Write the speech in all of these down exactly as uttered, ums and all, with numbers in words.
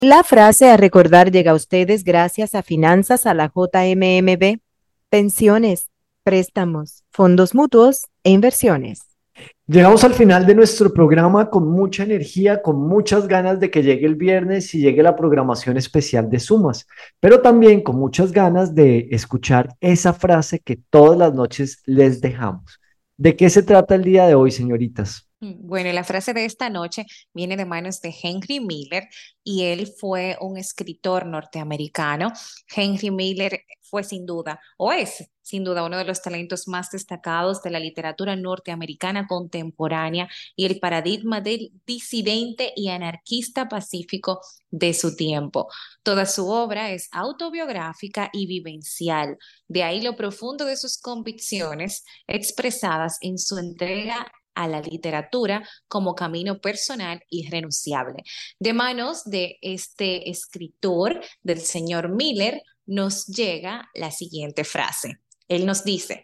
La frase a recordar llega a ustedes gracias a Finanzas a la J M M B, pensiones, préstamos, fondos mutuos e inversiones. Llegamos al final de nuestro programa con mucha energía, con muchas ganas de que llegue el viernes y llegue la programación especial de Sumas, pero también con muchas ganas de escuchar esa frase que todas las noches les dejamos. ¿De qué se trata el día de hoy, señoritas? Mm, Bueno, la frase de esta noche viene de manos de Henry Miller y él fue un escritor norteamericano. Henry Miller fue sin duda, o es sin duda, uno de los talentos más destacados de la literatura norteamericana contemporánea y el paradigma del disidente y anarquista pacífico de su tiempo. Toda su obra es autobiográfica y vivencial, de ahí lo profundo de sus convicciones expresadas en su entrega a la literatura como camino personal irrenunciable. De manos de este escritor, del señor Miller, nos llega la siguiente frase. Él nos dice,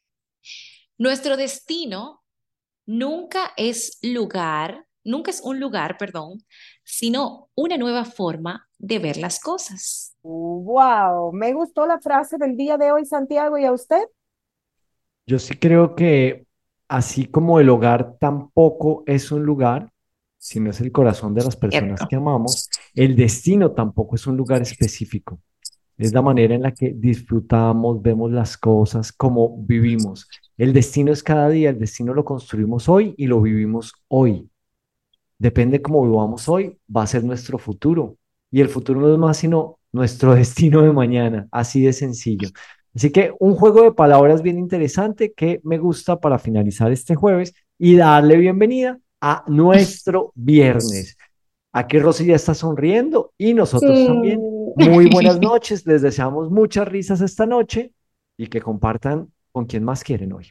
nuestro destino nunca es lugar, nunca es un lugar, perdón, sino una nueva forma de ver las cosas. Wow, me gustó la frase del día de hoy, Santiago, ¿y a usted? Yo sí creo que así como el hogar tampoco es un lugar, sino es el corazón de las personas Cierto. que amamos, el destino tampoco es un lugar específico. Es la manera en la que disfrutamos, vemos las cosas, cómo vivimos. El destino es cada día, el destino lo construimos hoy y lo vivimos hoy. Depende cómo vivamos hoy, va a ser nuestro futuro. Y el futuro no es más sino nuestro destino de mañana, así de sencillo. Así que un juego de palabras bien interesante que me gusta para finalizar este jueves y darle bienvenida a nuestro viernes. Aquí Rosy ya está sonriendo y nosotros también. Sí. Muy buenas noches, les deseamos muchas risas esta noche y que compartan con quien más quieren hoy.